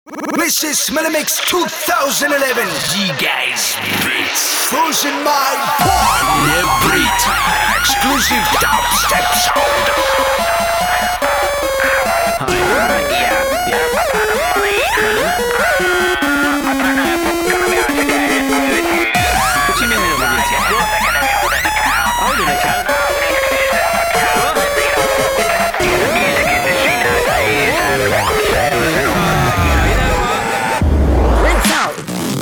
This is Melamix 2011. G-Guys Beats. Frozen My Porn. The Beat. Exclusive dubstep sound. What do you mean they don't have an account? I hold an account. Rinse out.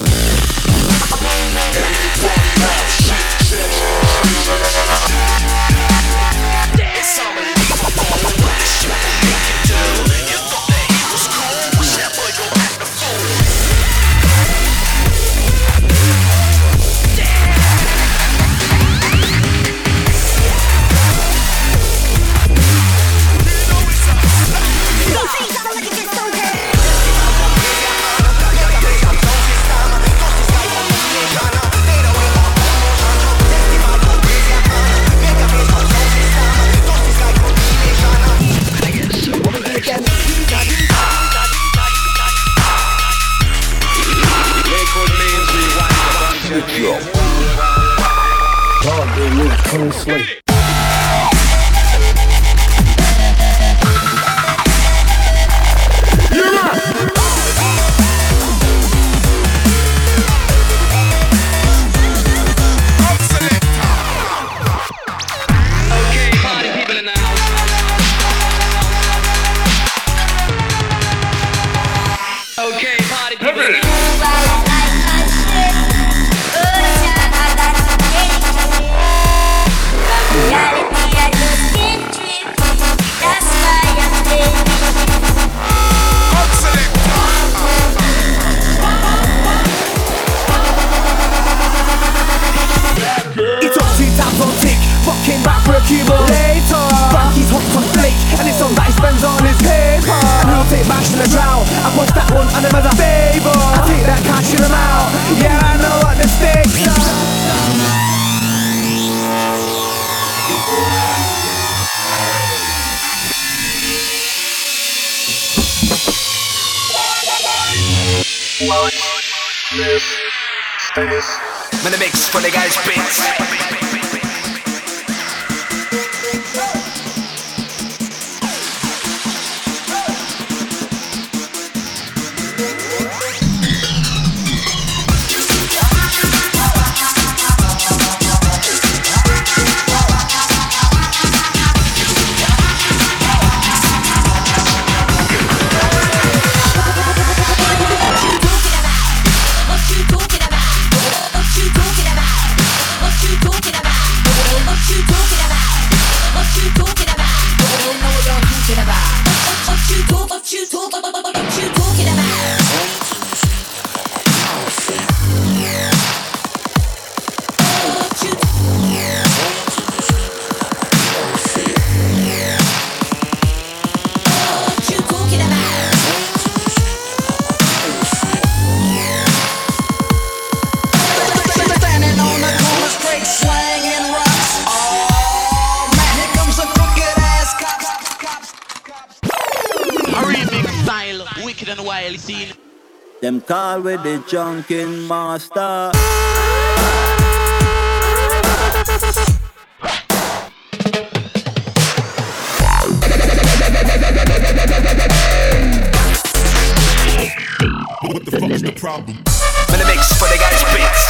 Melamix for the guys Beats. Them call with the junkin' master. What the fuck is the problem? Melamix for the guys Beats.